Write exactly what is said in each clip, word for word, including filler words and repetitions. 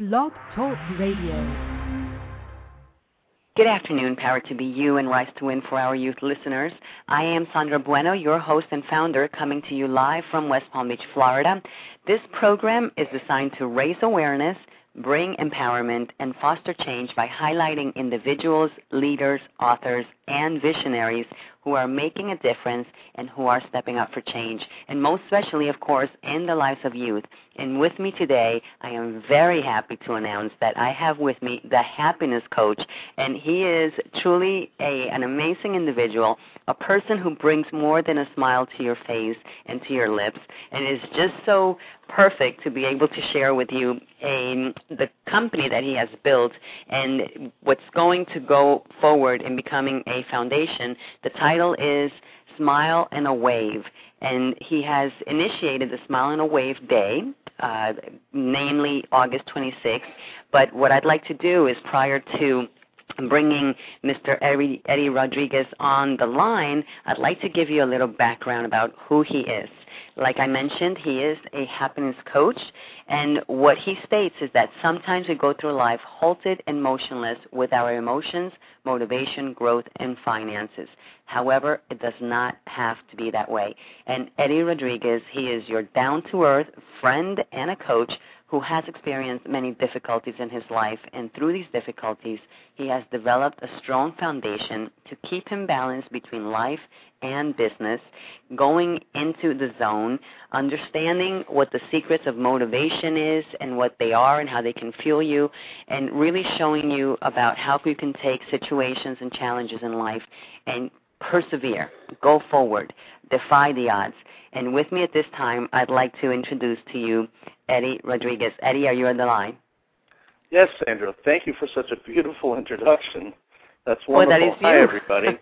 Blog Talk Radio. Good afternoon, power to be you and rise to win for our youth listeners. I am Sandra Bueno, your host and founder, coming to you live from West Palm Beach, Florida. This program is designed to raise awareness, bring empowerment, and foster change by highlighting individuals, leaders, authors, and visionaries who are making a difference and who are stepping up for change, and most especially, of course, in the lives of youth. And with me today, I am very happy to announce that I have with me the happiness coach, and he is truly a, an amazing individual, a person who brings more than a smile to your face and to your lips, and is just so perfect to be able to share with you a, the company that he has built and what's going to go forward in becoming a foundation. The title is Smile and a Wave, and he has initiated the Smile and a Wave Day, uh, namely August twenty-sixth. But what I'd like to do is, prior to bringing Mister Eddie, Eddie Rodriguez on the line, I'd like to give you a little background about who he is. Like I mentioned, he is a happiness coach, and what he states is that sometimes we go through life halted and motionless with our emotions, motivation, growth, and finances. However, it does not have to be that way. And Eddie Rodriguez, he is your down-to-earth friend and a coach who has experienced many difficulties in his life, and through these difficulties, he has developed a strong foundation to keep him balanced between life and business, going into the zone, understanding what the secrets of motivation is and what they are and how they can fuel you, and really showing you about how you can take situations and challenges in life and persevere, go forward, defy the odds. And with me at this time, I'd like to introduce to you Eddie Rodriguez. Eddie, are you on the line? Yes, Sandra. Thank you for such a beautiful introduction. That's wonderful. Well, that is you. Hi, everybody.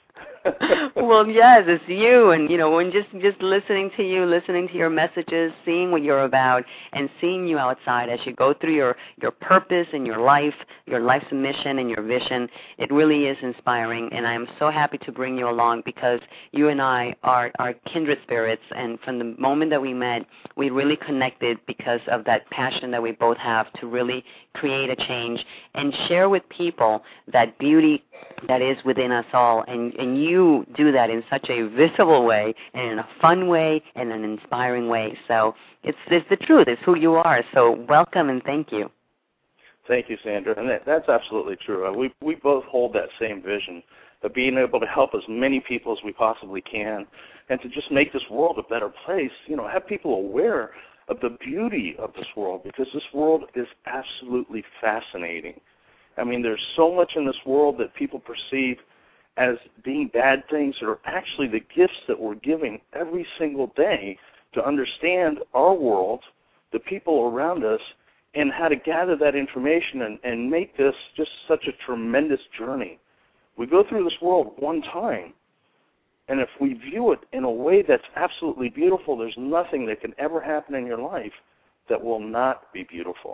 Well, yes, it's you, and you know, when just just listening to you, listening to your messages, seeing what you're about, and seeing you outside as you go through your your purpose and your life, your life's mission and your vision, it really is inspiring. And I am so happy to bring you along because you and I are are kindred spirits, and from the moment that we met, we really connected because of that passion that we both have to really create a change and share with people that beauty that is within us all. And and you You do that in such a visible way and in a fun way and an inspiring way. So it's, it's the truth. It's who you are. So welcome and thank you. Thank you, Sandra. And that, that's absolutely true. We we both hold that same vision of being able to help as many people as we possibly can and to just make this world a better place, you know, have people aware of the beauty of this world, because this world is absolutely fascinating. I mean, there's so much in this world that people perceive as being bad things that are actually the gifts that we're giving every single day to understand our world, the people around us, and how to gather that information and, and make this just such a tremendous journey. We go through this world one time, and if we view it in a way that's absolutely beautiful, there's nothing that can ever happen in your life that will not be beautiful.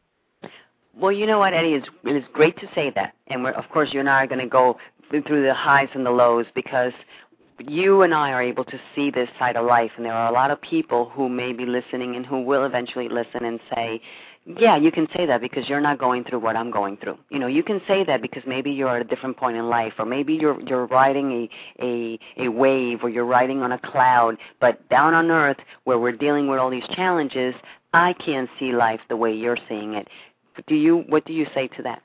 Well, you know what, Eddie, it's, it is great to say that. And we're, of course, you and I are going to go through the highs and the lows because you and I are able to see this side of life. And there are a lot of people who may be listening and who will eventually listen and say, yeah, you can say that because you're not going through what I'm going through. You know, you can say that because maybe you're at a different point in life, or maybe you're you're riding a, a, a wave, or you're riding on a cloud. But down on earth, where we're dealing with all these challenges, I can't see life the way you're seeing it. Do you? What do you say to that?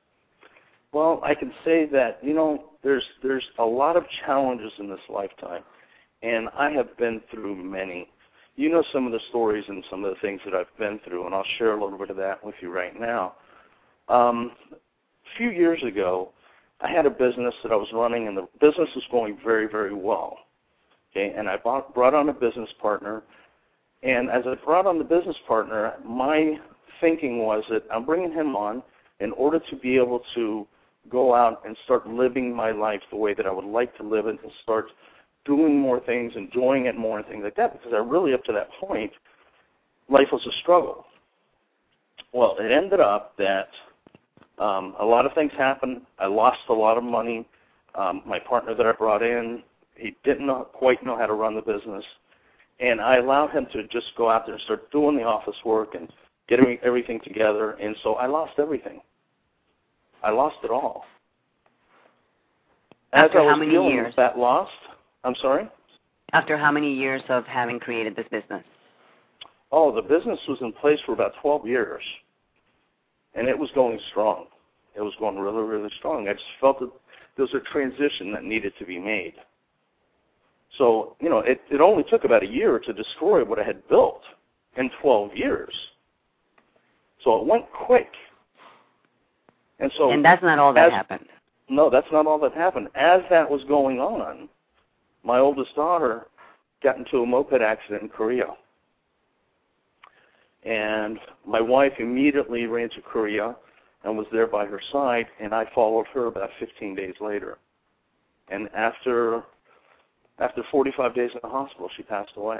Well, I can say that, you know, there's there's a lot of challenges in this lifetime, and I have been through many. You know some of the stories and some of the things that I've been through, and I'll share a little bit of that with you right now. Um, a few years ago, I had a business that I was running, and the business was going very, very well. Okay, and I bought, brought on a business partner, and as I brought on the business partner, my thinking was that I'm bringing him on in order to be able to go out and start living my life the way that I would like to live it, and start doing more things, enjoying it more and things like that, because I really, up to that point, life was a struggle. Well, it ended up that um, a lot of things happened. I lost a lot of money. Um, my partner that I brought in, he didn't know, quite know how to run the business, and I allowed him to just go out there and start doing the office work and getting everything together, and so I lost everything. I lost it all. As After I was how many dealing years? with that loss, I'm sorry? After how many years of having created this business? Oh, the business was in place for about twelve years, and it was going strong. It was going really, really strong. I just felt that there was a transition that needed to be made. So, you know, it, it only took about a year to destroy what I had built in twelve years. So it went quick. And so, and that's not all that as, happened. No, that's not all that happened. As that was going on, my oldest daughter got into a moped accident in Korea. And my wife immediately ran to Korea and was there by her side, and I followed her about fifteen days later. And after after forty-five days in the hospital, she passed away.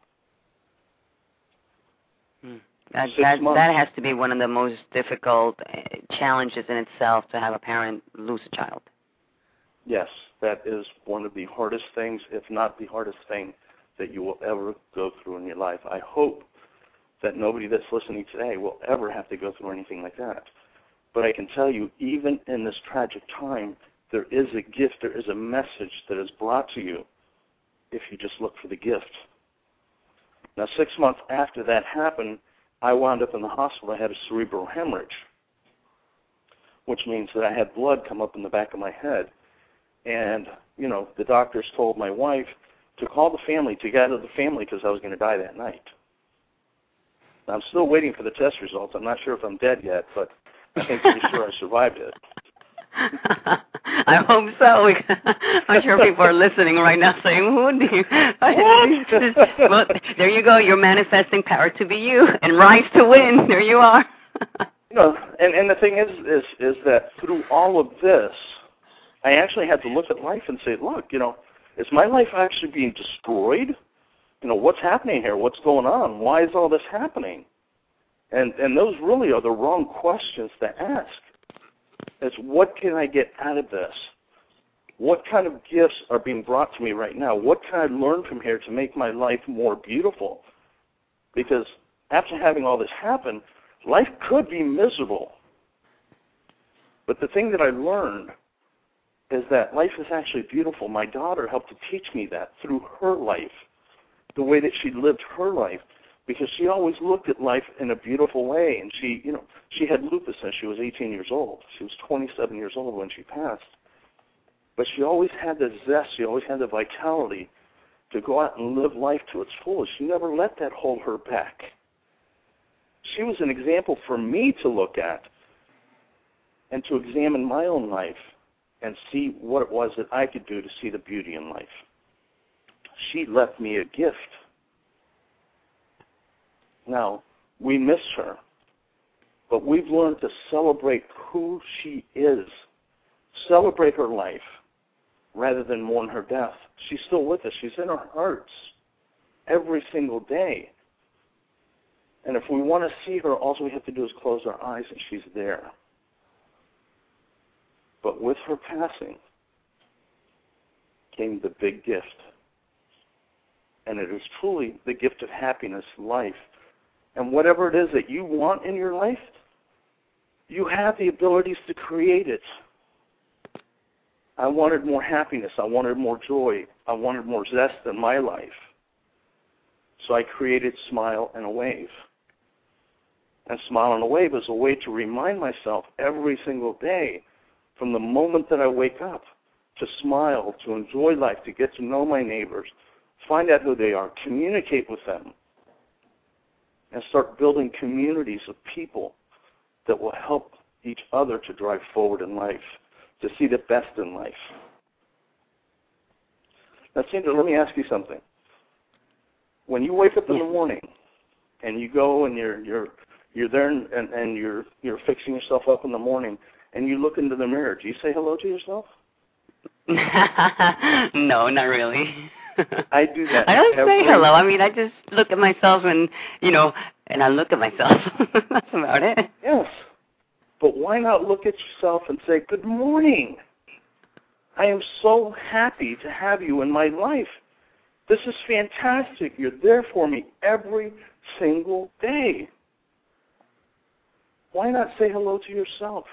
Hmm. That, that, that has to be one of the most difficult challenges in itself, to have a parent lose a child. Yes, that is one of the hardest things, if not the hardest thing, that you will ever go through in your life. I hope that nobody that's listening today will ever have to go through anything like that. But I can tell you, even in this tragic time, there is a gift, there is a message that is brought to you if you just look for the gift. Now, six months after that happened, I wound up in the hospital. I had a cerebral hemorrhage, which means that I had blood come up in the back of my head. And, you know, the doctors told my wife to call the family, to get out of the family, because I was going to die that night. Now, I'm still waiting for the test results. I'm not sure if I'm dead yet, but I think pretty sure I survived it. I hope so. I'm sure people are listening right now saying, who do you... Well, there you go. You're manifesting power to be you and rise to win. There you are. You know, and, and the thing is, is, is that through all of this, I actually had to look at life and say, look, you know, is my life actually being destroyed? You know, what's happening here? What's going on? Why is all this happening? And and those really are the wrong questions to ask. It's what can I get out of this? What kind of gifts are being brought to me right now? What can I learn from here to make my life more beautiful? Because after having all this happen, life could be miserable. But the thing that I learned is that life is actually beautiful. My daughter helped to teach me that through her life, the way that she lived her life, because she always looked at life in a beautiful way. And she, you know, she had lupus since she was eighteen years old. She was twenty-seven years old when she passed. But she always had the zest, she always had the vitality to go out and live life to its fullest. She never let that hold her back. She was an example for me to look at and to examine my own life and see what it was that I could do to see the beauty in life. She left me a gift. Now, we miss her, but we've learned to celebrate who she is, celebrate her life, rather than mourn her death. She's still with us. She's in our hearts every single day. And if we want to see her, all we have to do is close our eyes and she's there. But with her passing came the big gift. And it is truly the gift of happiness, life. And whatever it is that you want in your life, you have the abilities to create it. I wanted more happiness. I wanted more joy. I wanted more zest in my life. So I created Smile and a Wave. And Smile and a Wave is a way to remind myself every single day, from the moment that I wake up, to smile, to enjoy life, to get to know my neighbors, find out who they are, communicate with them, and start building communities of people that will help each other to drive forward in life, to see the best in life. Now, Sandra, let me ask you something. When you wake up in the morning and you go and you're you're you're there and, and, and you're you're fixing yourself up in the morning and you look into the mirror, do you say hello to yourself? No, not really. I do that. I don't every... say hello. I mean, I just look at myself and, you know, and I look at myself. That's about it. Yes. But why not look at yourself and say, good morning. I am so happy to have you in my life. This is fantastic. You're there for me every single day. why not say hello to yourself?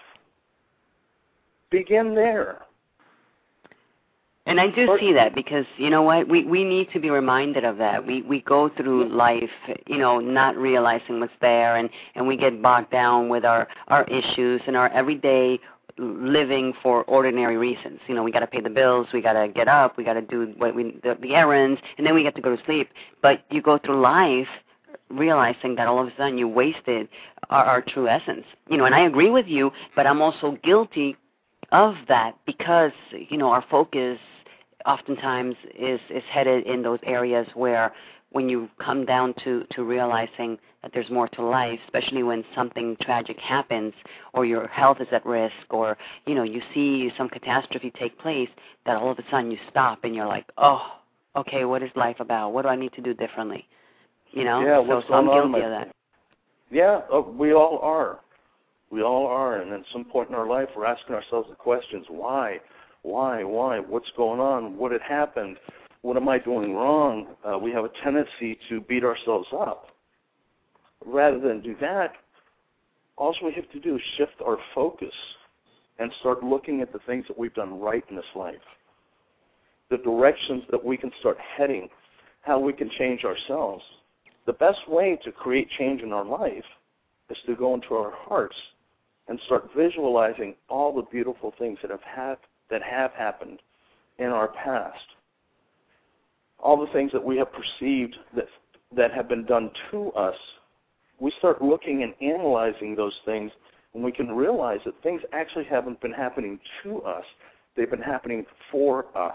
Begin there. And I do see that because, you know what, we, we need to be reminded of that. We we go through life, you know, not realizing what's there, and, and we get bogged down with our, our issues and our everyday living for ordinary reasons. You know, we got to pay the bills, we got to get up, we got to do what we the, the errands, and then we get to go to sleep. But you go through life realizing that all of a sudden you wasted our, our true essence. You know, and I agree with you, but I'm also guilty of that because, you know, our focus oftentimes is, is headed in those areas where when you come down to, to realizing that there's more to life, especially when something tragic happens or your health is at risk or, you know, you see some catastrophe take place, that all of a sudden you stop and you're like, oh, okay, what is life about? What do I need to do differently? You know? Yeah, so, what's so I'm going on, guilty my- of that. Yeah, uh, we all are. We all are, and at some point in our life, we're asking ourselves the questions: Why? Why? Why? What's going on? What had happened? What am I doing wrong? Uh, we have a tendency to beat ourselves up. Rather than do that, all we have to do is shift our focus and start looking at the things that we've done right in this life, the directions that we can start heading, how we can change ourselves. The best way to create change in our life is to go into our hearts and start visualizing all the beautiful things that have had, that have happened in our past, all the things that we have perceived that that have been done to us. We start looking and analyzing those things, and we can realize that things actually haven't been happening to us. They've been happening for us,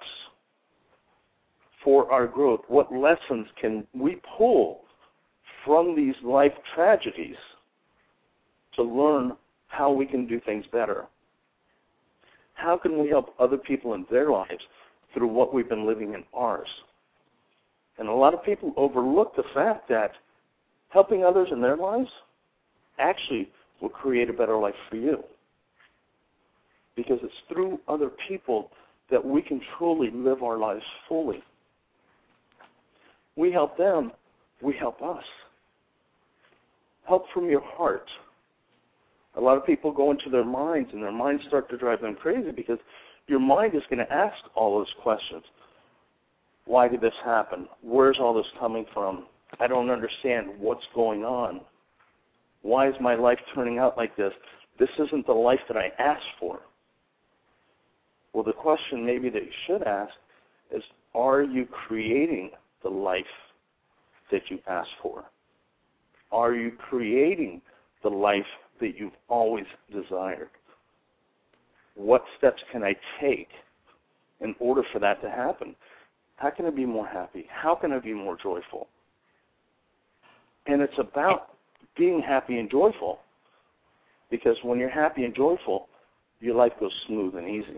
for our growth. What lessons can we pull from these life tragedies to learn how we can do things better? How can we help other people in their lives through what we've been living in ours? And a lot of people overlook the fact that helping others in their lives actually will create a better life for you. Because it's through other people that we can truly live our lives fully. We help them, we help us. Help from your heart. A lot of people go into their minds, and their minds start to drive them crazy because your mind is going to ask all those questions. Why did this happen? Where's all this coming from? I don't understand what's going on. Why is my life turning out like this? This isn't the life that I asked for. Well, the question maybe that you should ask is, are you creating the life that you asked for? Are you creating the life that you've always desired? What steps can I take in order for that to happen? How can I be more happy? How can I be more joyful? And it's about being happy and joyful, because when you're happy and joyful, your life goes smooth and easy.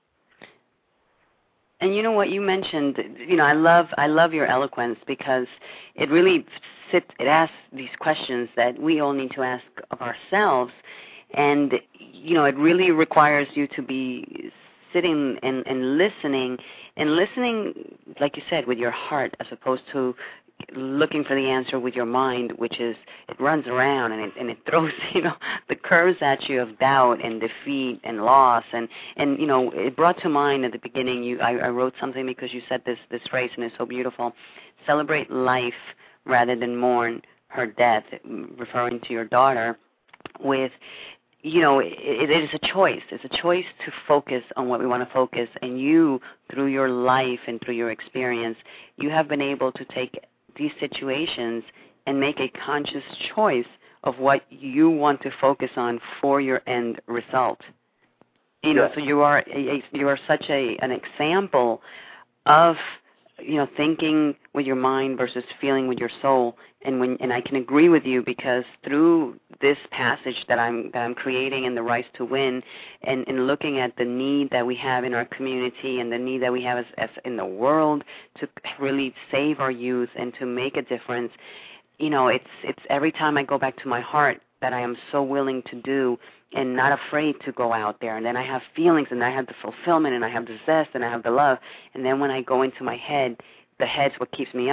And you know what you mentioned, you know, I love I love your eloquence because it really sits, it asks these questions that we all need to ask of ourselves. And, you know, it really requires you to be sitting and, and listening, and listening, like you said, with your heart as opposed to looking for the answer with your mind, which is, it runs around and it, and it throws, you know, the curves at you of doubt and defeat and loss. And, and you know, it brought to mind at the beginning, you, I, I wrote something because you said this, this phrase, and it's so beautiful: celebrate life rather than mourn her death, referring to your daughter. With, you know, it, it is a choice. It's a choice to focus on what we want to focus. And you, through your life and through your experience, you have been able to take these situations and make a conscious choice of what you want to focus on for your end result. You know, Yeah. so you are a, you are such a an example of, you know, thinking with your mind versus feeling with your soul. And when and I can agree with you, because through this passage that I'm that I'm creating in the Rise to Win, and, and looking at the need that we have in our community and the need that we have as, as in the world to really save our youth and to make a difference, you know, it's it's every time I go back to my heart that I am so willing to do and not afraid to go out there. And then I have feelings, and I have the fulfillment, and I have the zest, and I have the love. And then when I go into my head, the head's what keeps me up.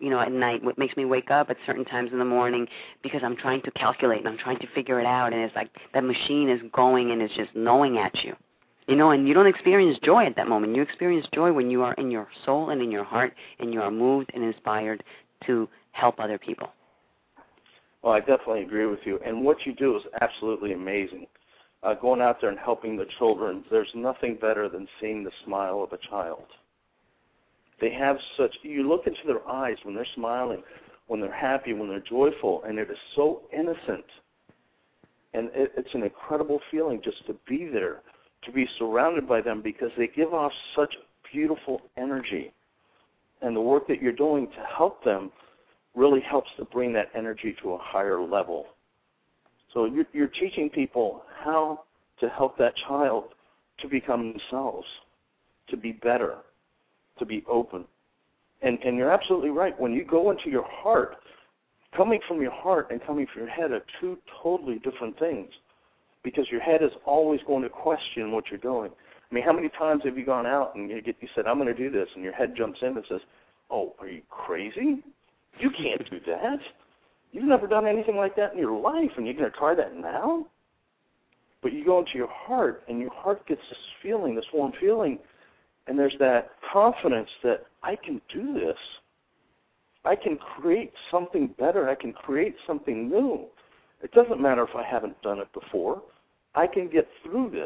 you know, at night, what makes me wake up at certain times in the morning because I'm trying to calculate and I'm trying to figure it out, and it's like that machine is going and it's just gnawing at you. You know, and you don't experience joy at that moment. You experience joy when you are in your soul and in your heart and you are moved and inspired to help other people. Well, I definitely agree with you. And what you do is absolutely amazing. Uh, going out there and helping the children, there's nothing better than seeing the smile of a child. They have such, you look into their eyes when they're smiling, when they're happy, when they're joyful, and it is so innocent. And it, it's an incredible feeling just to be there, to be surrounded by them, because they give off such beautiful energy. And the work that you're doing to help them really helps to bring that energy to a higher level. So you're, you're teaching people how to help that child to become themselves, to be better, to be open. And, and you're absolutely right. When you go into your heart, coming from your heart and coming from your head are two totally different things, because your head is always going to question what you're doing. I mean, how many times have you gone out and you, get, you said, I'm going to do this, and your head jumps in and says, oh, are you crazy? You can't do that. You've never done anything like that in your life, and you're going to try that now? But you go into your heart, and your heart gets this feeling, this warm feeling, and there's that confidence that I can do this. I can create something better. I can create something new. It doesn't matter if I haven't done it before. I can get through this.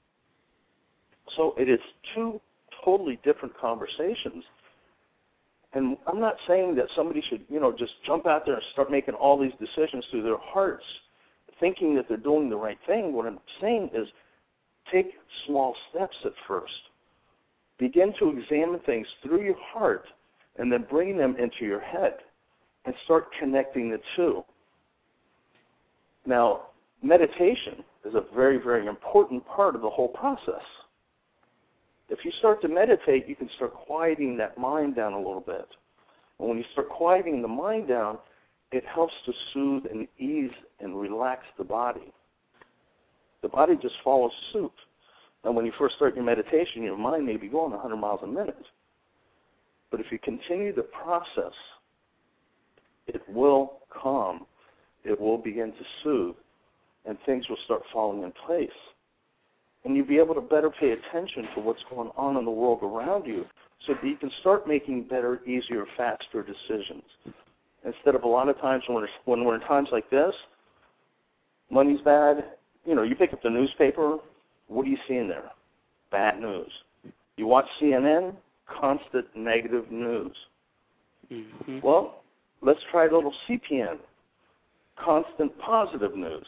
So it is two totally different conversations. And I'm not saying that somebody should, you know, just jump out there and start making all these decisions through their hearts, thinking that they're doing the right thing. What I'm saying is take small steps at first. Begin to examine things through your heart and then bring them into your head and start connecting the two. Now, meditation is a very, very important part of the whole process. If you start to meditate, you can start quieting that mind down a little bit. And when you start quieting the mind down, it helps to soothe and ease and relax the body. The body just follows suit. And when you first start your meditation, your mind may be going one hundred miles a minute. But if you continue the process, it will calm, it will begin to soothe, and things will start falling in place. And you'll be able to better pay attention to what's going on in the world around you so that you can start making better, easier, faster decisions. Instead of a lot of times when we're, when we're in times like this, money's bad, you know, you pick up the newspaper, what do you see in there? Bad news. You watch C N N, constant negative news. Mm-hmm. Well, let's try a little C P N, constant positive news.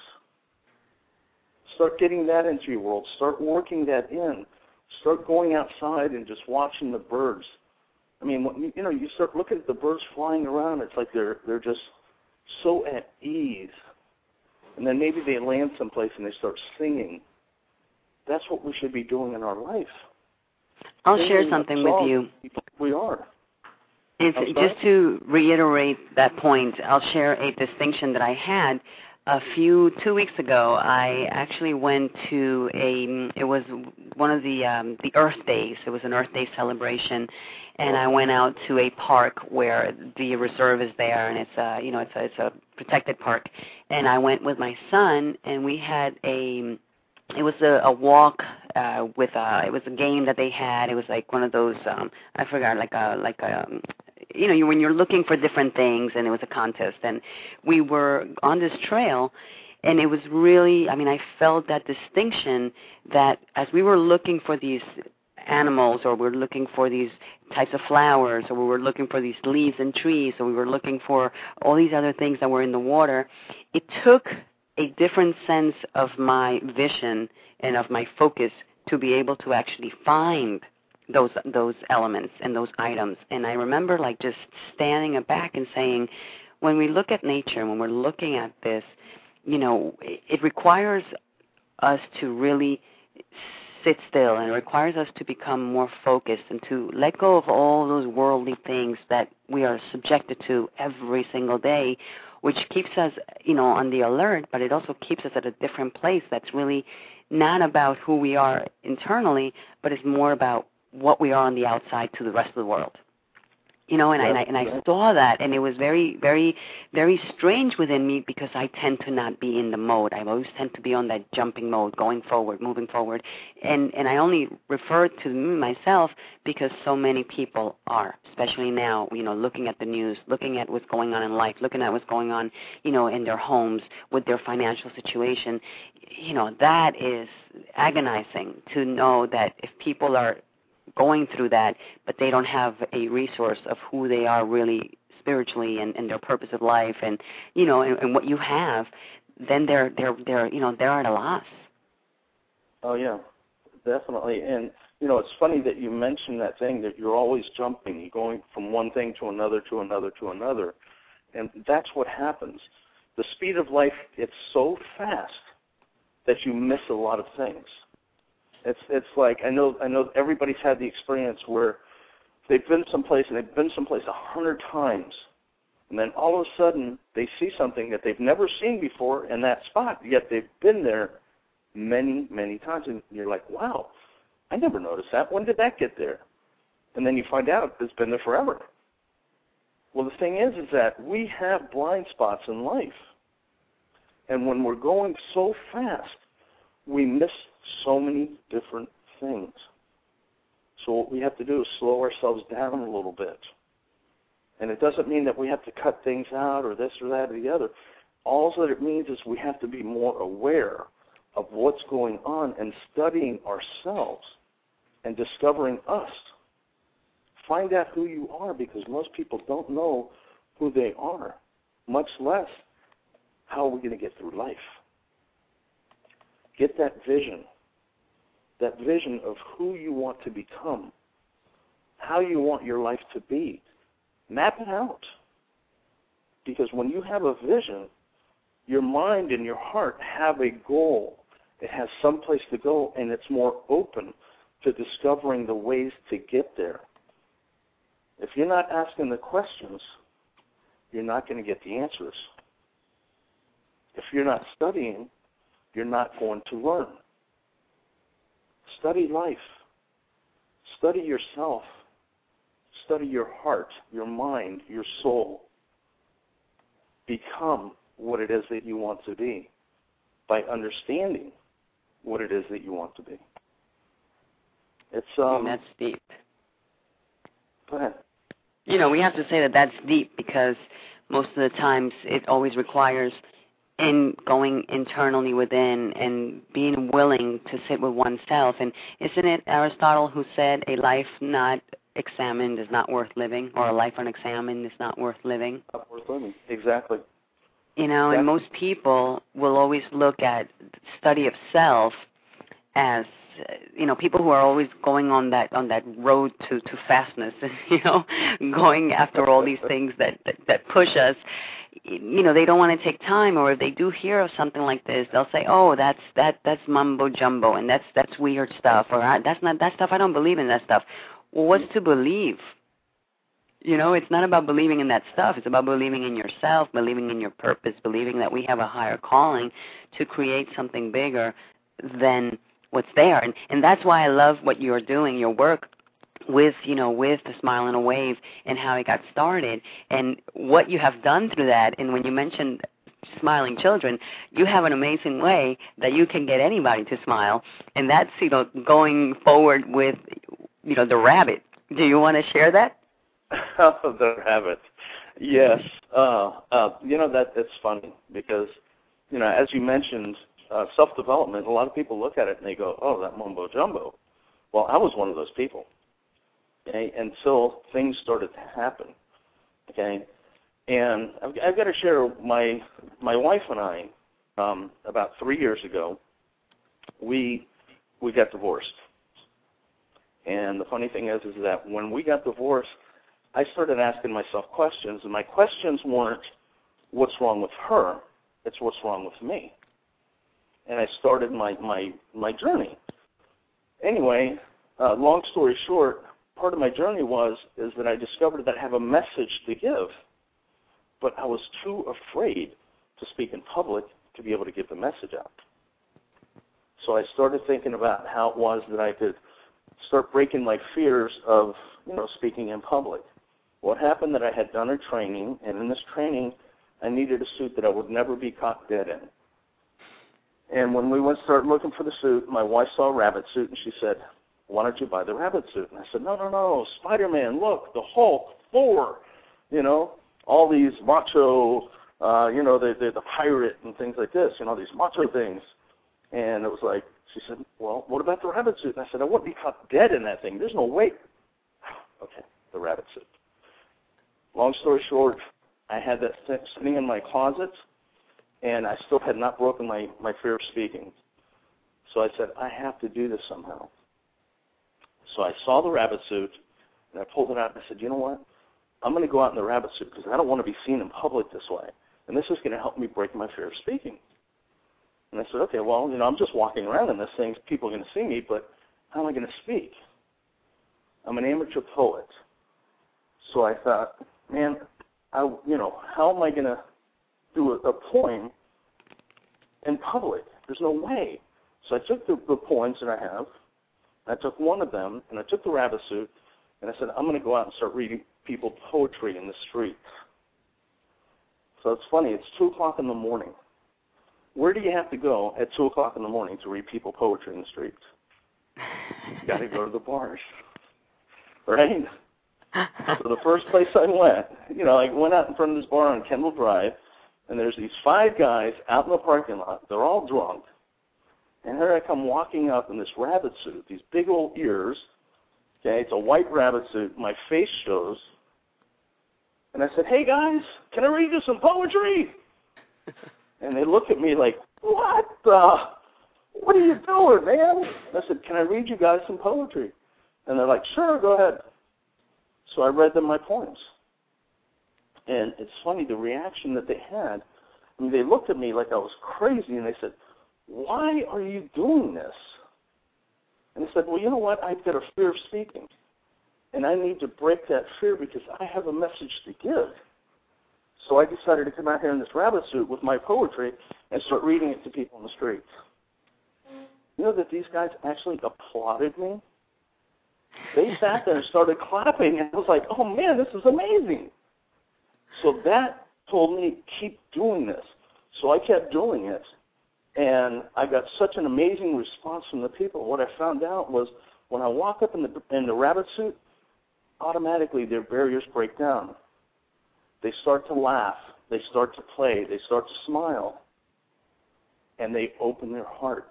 Start getting that into your world. Start working that in. Start going outside and just watching the birds. I mean, when, you know, you start looking at the birds flying around. It's like they're they're just so at ease. And then maybe they land someplace and they start singing. That's what we should be doing in our life. I'll singing share something with you. We are. It's, just to reiterate that point, I'll share a distinction that I had. A few, two weeks ago, I actually went to a, it was one of the um, the Earth Days. It was an Earth Day celebration, and I went out to a park where the reserve is there, and it's a, you know, it's a, it's a protected park. And I went with my son, and we had a, it was a, a walk uh, with a, it was a game that they had. It was like one of those, um, I forgot, like a, like a, you know, you, when you're looking for different things, and it was a contest, and we were on this trail, and it was really, I mean, I felt that distinction that as we were looking for these animals, or we were looking for these types of flowers, or we were looking for these leaves and trees, or we were looking for all these other things that were in the water, it took a different sense of my vision and of my focus to be able to actually find those those elements and those items. And I remember like just standing back and saying, when we look at nature, when we're looking at this, you know, it, it requires us to really sit still, and it requires us to become more focused and to let go of all those worldly things that we are subjected to every single day, which keeps us, you know, on the alert, but it also keeps us at a different place that's really not about who we are internally, but it's more about what we are on the outside to the rest of the world. You know, and, That's I, and, I, and I right. saw that, and it was very, very, very strange within me because I tend to not be in the mode. I always tend to be on that jumping mode, going forward, moving forward. And, and I only refer to myself because so many people are, especially now, you know, looking at the news, looking at what's going on in life, looking at what's going on, you know, in their homes with their financial situation. You know, that is agonizing to know that if people are going through that, but they don't have a resource of who they are really spiritually and, and their purpose of life, and you know, and, and what you have, then they're they're they're you know they're at a loss. Oh yeah, definitely. And you know, it's funny that you mentioned that thing that you're always jumping, you're going from one thing to another to another to another, and that's what happens. The speed of life, it's so fast that you miss a lot of things. It's it's like I know I know everybody's had the experience where they've been someplace and they've been someplace a hundred times, and then all of a sudden they see something that they've never seen before in that spot, yet they've been there many many times, and you're like, wow, I never noticed that. When did that get there? And then you find out it's been there forever. Well, the thing is, is that we have blind spots in life, and when we're going so fast, we miss so many different things. So what we have to do is slow ourselves down a little bit. And it doesn't mean that we have to cut things out or this or that or the other. All that it means is we have to be more aware of what's going on and studying ourselves and discovering us. Find out who you are, because most people don't know who they are, much less how are we going to get through life. Get that vision, that vision of who you want to become, how you want your life to be. Map it out. Because when you have a vision, your mind and your heart have a goal. It has some place to go, and it's more open to discovering the ways to get there. If you're not asking the questions, you're not going to get the answers. If you're not studying, you're not going to learn. Study life. Study yourself. Study your heart, your mind, your soul. Become what it is that you want to be by understanding what it is that you want to be. It's um. That's deep. Go ahead. You know, we have to say that that's deep because most of the times it always requires in going internally within and being willing to sit with oneself. And isn't it Aristotle who said a life not examined is not worth living, or a life unexamined is not worth living? Not worth living. Exactly. You know, exactly. And most people will always look at study of self as, you know, people who are always going on that on that road to, to fastness, you know, going after all these things that, that, that push us. You know, they don't want to take time, or if they do hear of something like this, they'll say, "Oh, that's that that's mumbo jumbo, and that's that's weird stuff," or "That's not that stuff. I don't believe in that stuff." Well, what's to believe? You know, it's not about believing in that stuff. It's about believing in yourself, believing in your purpose, believing that we have a higher calling to create something bigger than what's there. And and that's why I love what you're doing, your work with, you know, with the Smile and a Wave and how it got started and what you have done through that. And when you mentioned smiling children, you have an amazing way that you can get anybody to smile. And that's, you know, going forward with, you know, the rabbit. Do you want to share that? The rabbit. Yes. Uh, uh, you know, that it's funny because, you know, as you mentioned, uh, self-development, a lot of people look at it and they go, oh, that mumbo jumbo. Well, I was one of those people. Okay, until things started to happen, okay, and I've, I've got to share my my wife and I um, about three years ago, we we got divorced, and the funny thing is, is that when we got divorced, I started asking myself questions, and my questions weren't what's wrong with her, it's what's wrong with me, and I started my my my journey. Anyway, uh, long story short. Part of my journey was is that I discovered that I have a message to give, but I was too afraid to speak in public to be able to get the message out. So I started thinking about how it was that I could start breaking my fears of, you know, speaking in public. What happened that I had done a training, and in this training, I needed a suit that I would never be caught dead in. And when we went to start looking for the suit, my wife saw a rabbit suit, and she said, why don't you buy the rabbit suit? And I said, no, no, no, Spider-Man, look, the Hulk, Thor, you know, all these macho, uh, you know, the, the, the pirate and things like this, you know, these macho things. And it was like, she said, well, what about the rabbit suit? And I said, I wouldn't be caught dead in that thing. There's no way. Okay, the rabbit suit. Long story short, I had that sitting in my closet, and I still had not broken my, my fear of speaking. So I said, I have to do this somehow. So I saw the rabbit suit, and I pulled it out, and I said, you know what? I'm going to go out in the rabbit suit because I don't want to be seen in public this way. And this is going to help me break my fear of speaking. And I said, okay, well, you know, I'm just walking around in this thing. People are going to see me, but how am I going to speak? I'm an amateur poet. So I thought, man, I, you know, how am I going to do a, a poem in public? There's no way. So I took the, the poems that I have, I took one of them, and I took the rabbit suit, and I said, I'm going to go out and start reading people poetry in the streets. So it's funny, it's two o'clock in the morning. Where do you have to go at two o'clock in the morning to read people poetry in the streets? You got to go to the bars, right? So the first place I went, you know, I went out in front of this bar on Kendall Drive, and there's these five guys out in the parking lot. They're all drunk. And here I come walking up in this rabbit suit, these big old ears. Okay, it's a white rabbit suit. My face shows. And I said, hey, guys, can I read you some poetry? And they look at me like, what the? What are you doing, man? I said, can I read you guys some poetry? And they're like, sure, go ahead. So I read them my poems. And it's funny, the reaction that they had, I mean, they looked at me like I was crazy, and they said, why are you doing this? And I said, well, you know what? I've got a fear of speaking, and I need to break that fear because I have a message to give. So I decided to come out here in this rabbit suit with my poetry and start reading it to people in the streets. You know that these guys actually applauded me? They sat there and started clapping, and I was like, oh, man, this is amazing. So that told me, keep doing this. So I kept doing it, and I got such an amazing response from the people. What I found out was when I walk up in the, in the rabbit suit, automatically their barriers break down. They start to laugh. They start to play. They start to smile. And they open their hearts.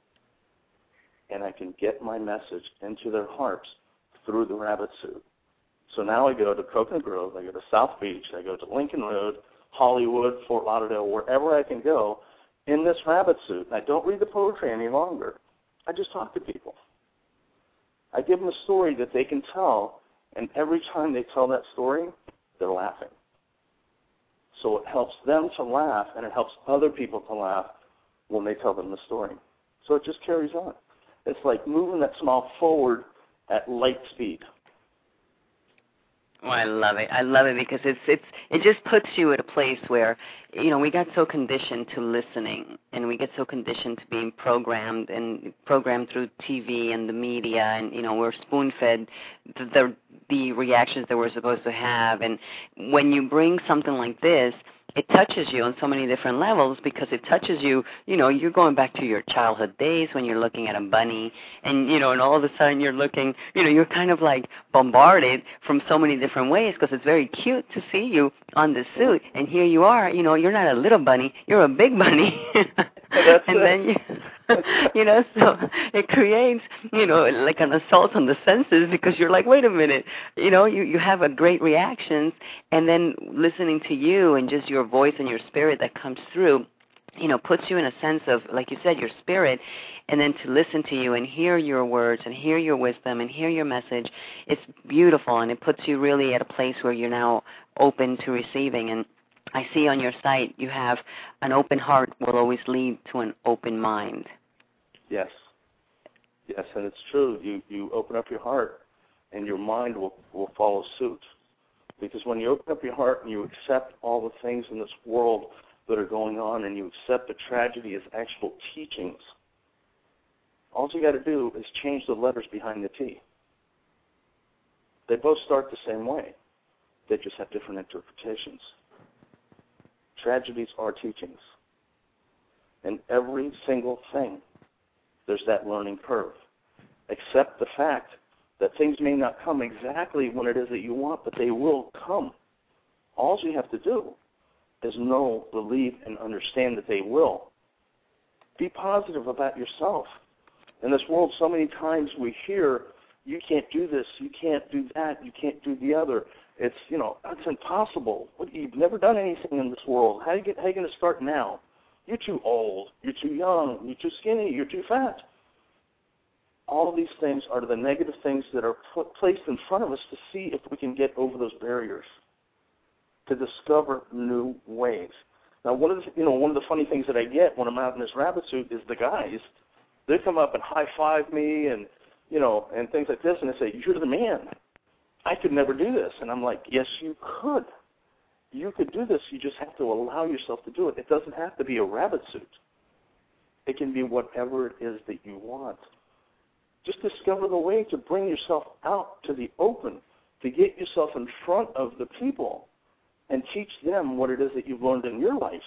And I can get my message into their hearts through the rabbit suit. So now I go to Coconut Grove, I go to South Beach, I go to Lincoln Road, Hollywood, Fort Lauderdale, wherever I can go in this rabbit suit. And I don't read the poetry any longer. I just talk to people. I give them a story that they can tell, and every time they tell that story, they're laughing. So it helps them to laugh, and it helps other people to laugh when they tell them the story. So it just carries on. It's like moving that smile forward at light speed. Oh, I love it. I love it because it's it's it just puts you at a place where, you know, we got so conditioned to listening, and we get so conditioned to being programmed and programmed through T V and the media, and you know, we're spoon-fed the the, the reactions that we're supposed to have. And when you bring something like this, it touches you on so many different levels because it touches you, you know, you're going back to your childhood days when you're looking at a bunny and, you know, and all of a sudden you're looking, you know, you're kind of like bombarded from so many different ways because it's very cute to see you on the suit. And here you are, you know, you're not a little bunny, you're a big bunny. That's and it. then you... you know, so it creates, you know, like an assault on the senses because you're like, wait a minute, you know, you, you have a great reactions, and then listening to you and just your voice and your spirit that comes through, you know, puts you in a sense of, like you said, your spirit, and then to listen to you and hear your words and hear your wisdom and hear your message, it's beautiful, and it puts you really at a place where you're now open to receiving. And I see on your site you have an open heart will always lead to an open mind. Yes. Yes, and it's true. You you open up your heart, and your mind will, will follow suit. Because when you open up your heart and you accept all the things in this world that are going on, and you accept the tragedy as actual teachings, all you got to do is change the letters behind the T. They both start the same way. They just have different interpretations. Tragedies are teachings. In every single thing, there's that learning curve. Accept the fact that things may not come exactly when it is that you want, but they will come. All you have to do is know, believe, and understand that they will. Be positive about yourself. In this world, so many times we hear, you can't do this, you can't do that, you can't do the other. It's, you know, that's impossible. What, you've never done anything in this world. How are you, get, how are you going to start now? You're too old, you're too young, you're too skinny, you're too fat. All of these things are the negative things that are put, placed in front of us to see if we can get over those barriers, to discover new ways. Now, one of the, you know, one of the funny things that I get when I'm out in this rabbit suit is the guys, they come up and high-five me and, you know, and things like this, and they say, you're the man. I could never do this. And I'm like, yes, you could. You could do this. You just have to allow yourself to do it. It doesn't have to be a rabbit suit. It can be whatever it is that you want. Just discover the way to bring yourself out to the open, to get yourself in front of the people and teach them what it is that you've learned in your life.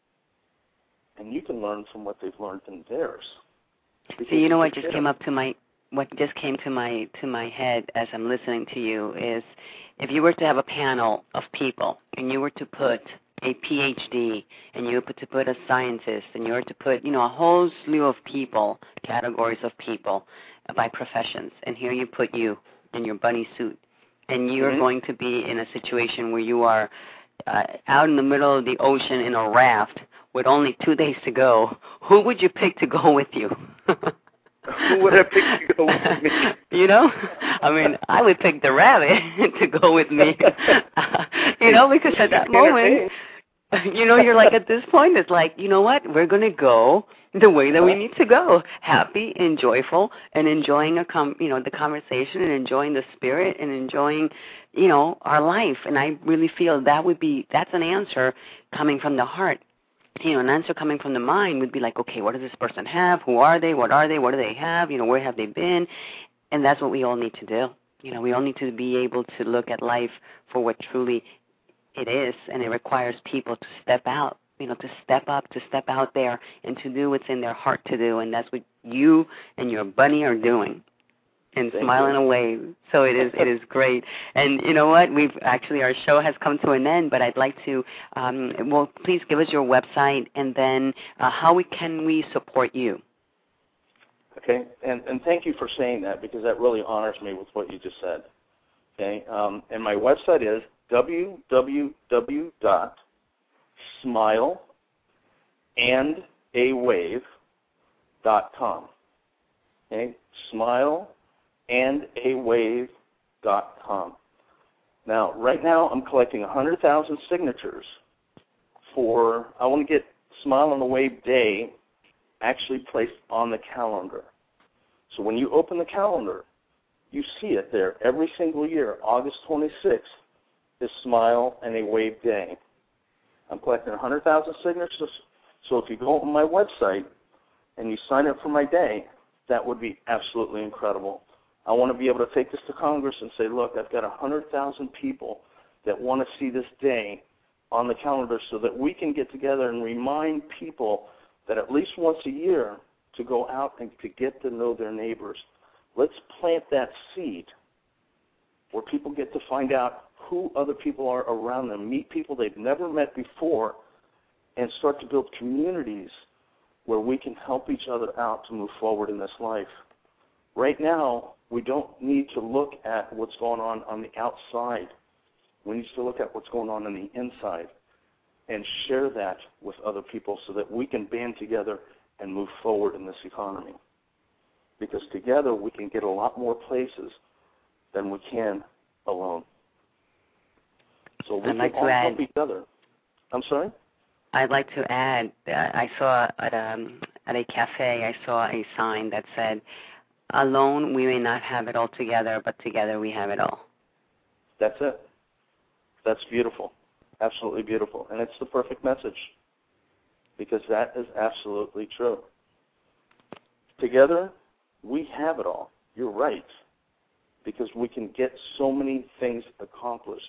And you can learn from what they've learned in theirs. So you know what just came up to my what just came to my to my head as I'm listening to you is, if you were to have a panel of people and you were to put a P H D and you were to put a scientist and you were to put, you know, a whole slew of people, categories of people by professions, and here you put you in your bunny suit, and you're mm-hmm. going to be in a situation where you are uh, out in the middle of the ocean in a raft with only two days to go, who would you pick to go with you? Who would I pick to go with me? You know? I mean, I would pick the rabbit to go with me. You know, because at that moment, you know, you're like, at this point, it's like, you know what? We're going to go the way that we need to go. Happy and joyful and enjoying, a com- you know, the conversation and enjoying the spirit and enjoying, you know, our life. And I really feel that would be, that's an answer coming from the heart. You know, an answer coming from the mind would be like, okay, what does this person have? Who are they? What are they? What do they have? You know, where have they been? And that's what we all need to do. You know, we all need to be able to look at life for what truly it is, and it requires people to step out, you know, to step up, to step out there and to do what's in their heart to do, and that's what you and your bunny are doing. And Thank smiling you. away. So it is it is great. And you know what? We've actually, our show has come to an end, but I'd like to, um, well, please give us your website, and then uh, how we can we support you? Okay, and, and thank you for saying that, because that really honors me with what you just said. Okay, um, and my website is w w w dot smile and a wave dot com. Okay, smile and a wave dot com. Now, right now, I'm collecting one hundred thousand signatures for, I want to get Smile on the Wave Day actually placed on the calendar. So when you open the calendar, you see it there every single year. August twenty-sixth is Smile and a Wave Day. I'm collecting one hundred thousand signatures, so if you go on my website and you sign up for my day, that would be absolutely incredible. I want to be able to take this to Congress and say, look, I've got one hundred thousand people that want to see this day on the calendar, so that we can get together and remind people that at least once a year to go out and to get to know their neighbors. Let's plant that seed where people get to find out who other people are around them, meet people they've never met before, and start to build communities where we can help each other out to move forward in this life. Right now, we don't need to look at what's going on on the outside. We need to look at what's going on on the inside and share that with other people so that we can band together and move forward in this economy. Because together we can get a lot more places than we can alone. So we I'd like can to all add, help each other. I'm sorry? I'd like to add, uh, I saw at a, at a cafe, I saw a sign that said, alone we may not have it all together, but together we have it all. That's it. That's beautiful. Absolutely beautiful. And it's the perfect message, because that is absolutely true. Together, we have it all. You're right, because we can get so many things accomplished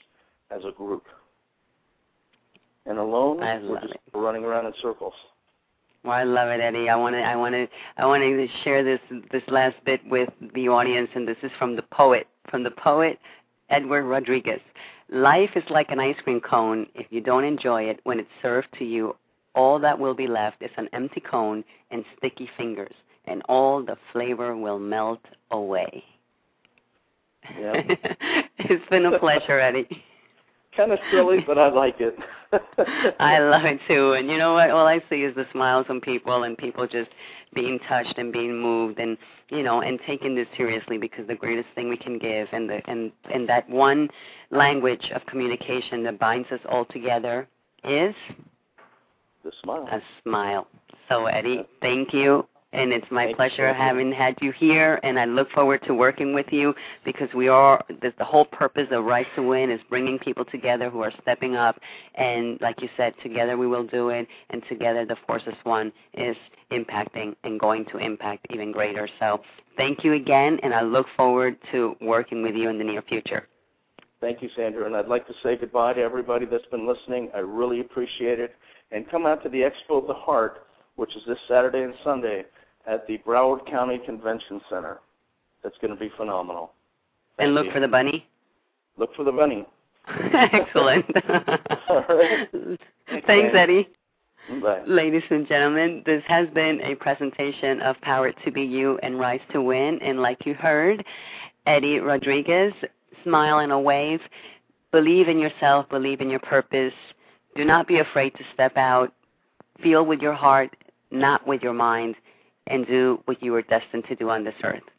as a group. And alone, I we're love just it. running around in circles. Well, I love it, Eddie. I want to, I want to, I want to share this this last bit with the audience, and this is from the poet, from the poet Edward Rodriguez. Life is like an ice cream cone. If you don't enjoy it when it's served to you, all that will be left is an empty cone and sticky fingers, and all the flavor will melt away. Yeah. It's been a pleasure, Eddie. Kind of silly, but I like it. I love it too. And you know what? All I see is the smiles on people and people just being touched and being moved and, you know, and taking this seriously, because the greatest thing we can give and the and, and that one language of communication that binds us all together is the smile. A smile. So, Eddie, thank you. And it's my Thank pleasure you. having had you here, and I look forward to working with you, because we are, the, the whole purpose of Rise to Win is bringing people together who are stepping up, and like you said, together we will do it, and together the force as one is impacting and going to impact even greater. So thank you again, and I look forward to working with you in the near future. Thank you, Sandra, and I'd like to say goodbye to everybody that's been listening. I really appreciate it. And come out to the Expo of the Heart, which is this Saturday and Sunday, at the Broward County Convention Center. That's going to be phenomenal. Thank and look you. for the bunny. Look for the bunny. Excellent. All right. Thanks, Okay. Eddie. Bye. Ladies and gentlemen, this has been a presentation of Power to Be You and Rise to Win. And like you heard, Eddie Rodriguez, smile and a wave. Believe in yourself. Believe in your purpose. Do not be afraid to step out. Feel with your heart, not with your mind, and do what you were destined to do on this earth.